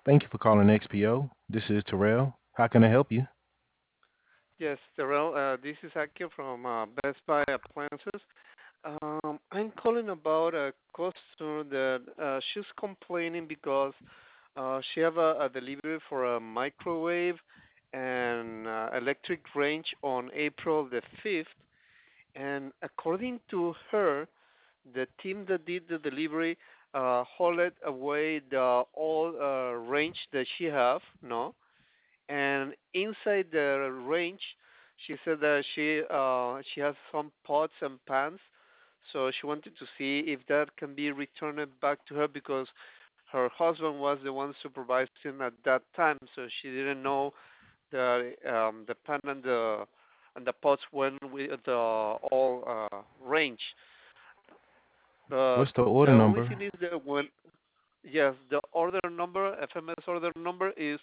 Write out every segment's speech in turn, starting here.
Thank you for calling XPO. This is Terrell. How can I help you? Yes, Darrell, this is Akio from Best Buy Appliances. I'm calling about a customer that she's complaining because she have a delivery for a microwave and electric range on April the 5th, and according to her, the team that did the delivery hauled away the old range that she have, no? And inside the range, she said that she has some pots and pans, so she wanted to see if that can be returned back to her because her husband was the one supervising at that time, so she didn't know the pan and the pots went with the all range. But What's the the order only number? thing is that when yes, the order number, FMS order number is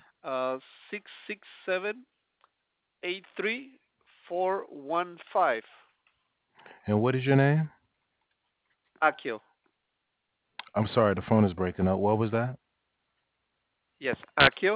667 83415. And what is your name? Akio. I'm sorry, the phone is breaking up. What was that? Yes, Akio.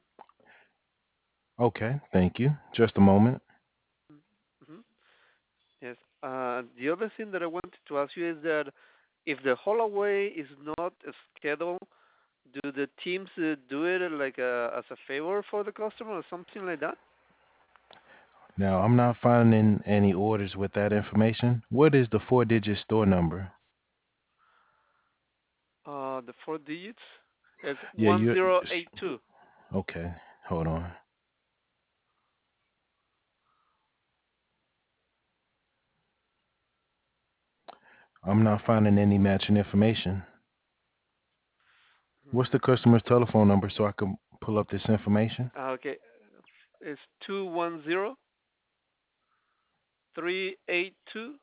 Okay, thank you. Just a moment. Hmm. Yes. The other thing that I wanted to ask you is that if the Holloway is not scheduled, do the teams do it like as a favor for the customer or something like that? Now, I'm not finding any orders with that information. What is the four-digit store number? The four digits is Yeah, 1082. okay. Hold on. I'm not finding any matching information. What's the customer's telephone number so I can pull up this information? Okay, it's 210-382-4174.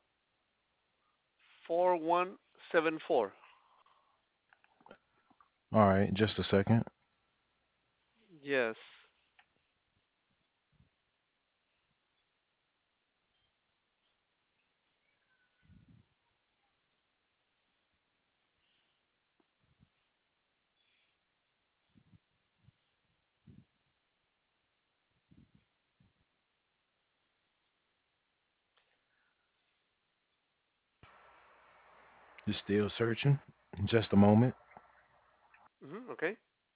All right, just a second. Yes. It's still searching. Just a moment. Okay.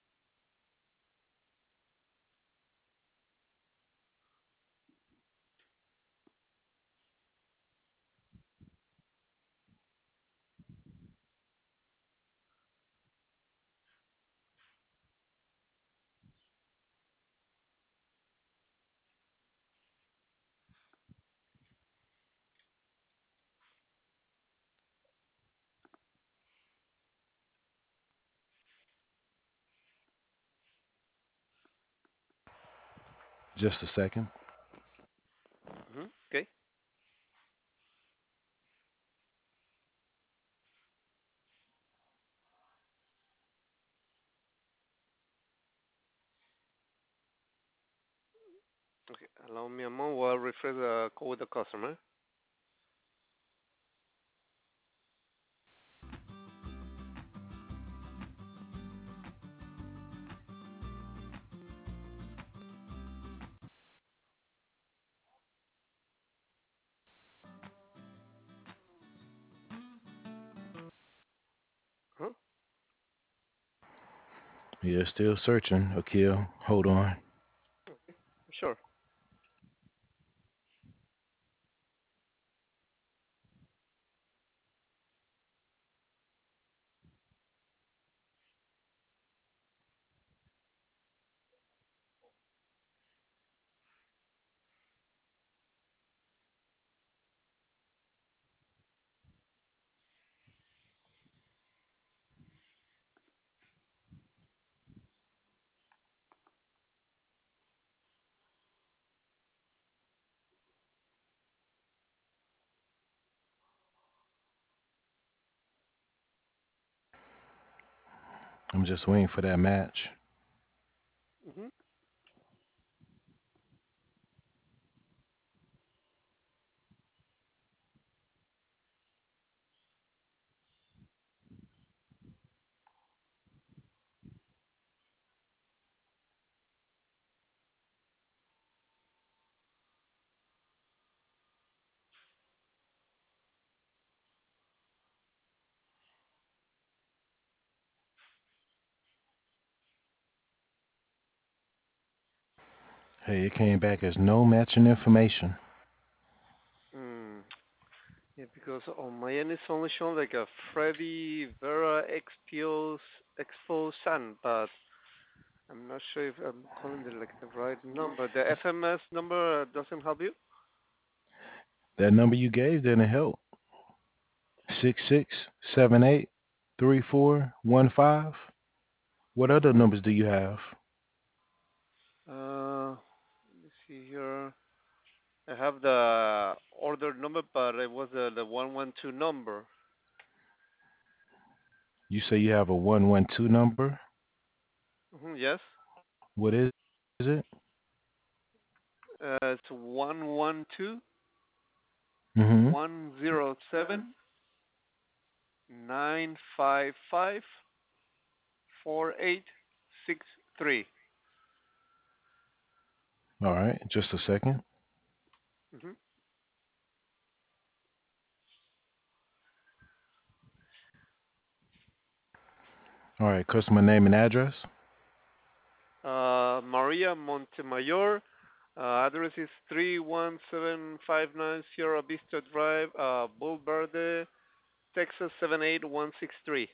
Just a second. Okay. Okay. Allow me a moment while I refresh the call with the customer. Huh? Yeah, still searching. Akil, hold on. Sure. I'm just waiting for that match. Hmm. Hey, it came back as no matching information. Hmm. Yeah, because on my end it's only showing like a Freddy Vera Expo Sun, but I'm not sure if I'm calling the right number. The FMS number doesn't help you. That number you gave didn't help. 66783415. What other Mm-hmm. numbers do you have? Let me see here. I have the order number, but it was the 112 number. You say you have a 112 number. Yes. What is it? It's 112 Mm-hmm. 107 955 4863. All right, just a second. Mm-hmm. All right, customer name and address. Maria Montemayor. Address is 31759 Sierra Vista Drive, Bull Verde, Texas 78163.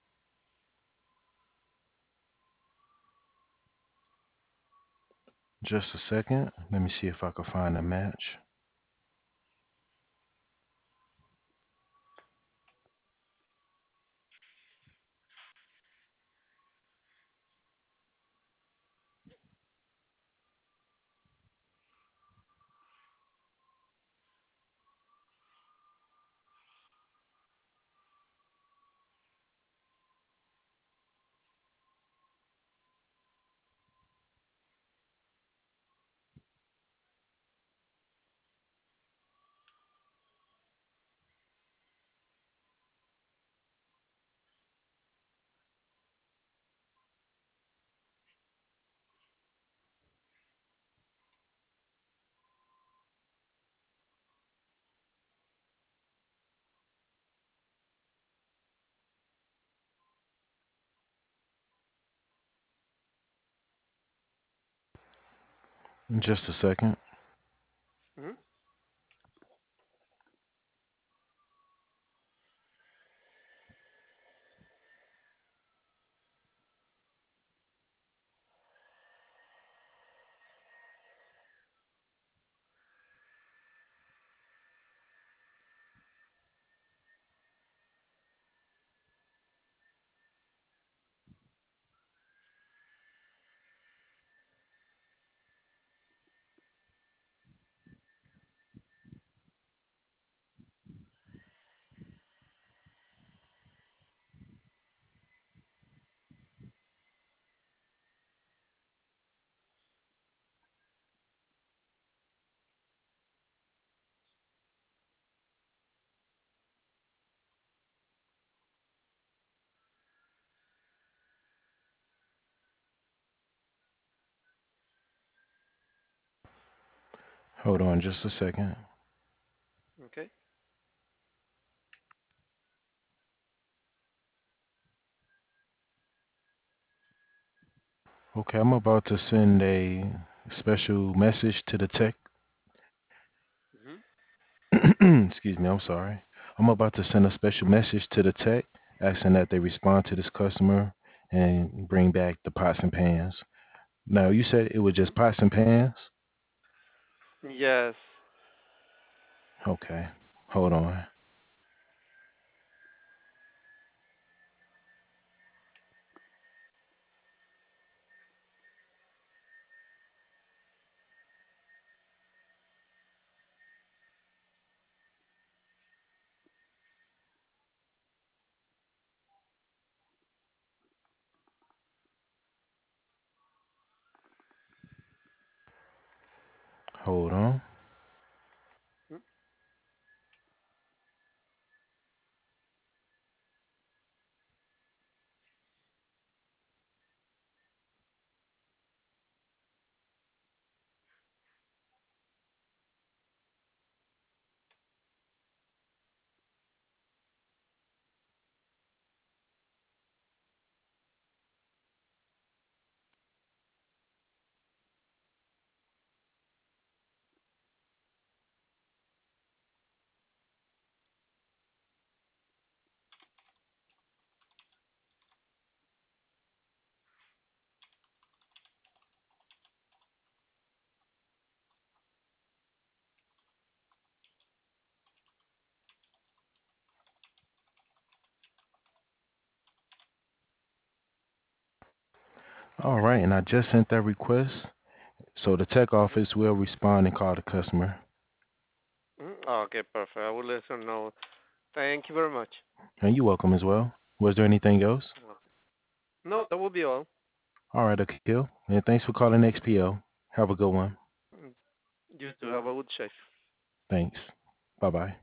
Just a second. Let me see if I can find a match. Just a second. Mm-hmm. Hold on just a second. Okay. Okay, I'm about to send a special message to the tech. Mm-hmm. Excuse me, I'm sorry. I'm about to send a special message to the tech asking that they respond to this customer and bring back the pots and pans. Now, you said it was just Mm-hmm. pots and pans? Yes. Okay, hold on. Hold on. Mm-hmm. All right, and I just sent that request. So the tech office will respond and call the customer. Okay, perfect. I will let her know. Thank you very much. And you're welcome as well. Was there anything else? No, that will be all. All right, Akil. And thanks for calling XPO. Have a good one. Mm, You too. Have a good shift. Thanks. Bye bye.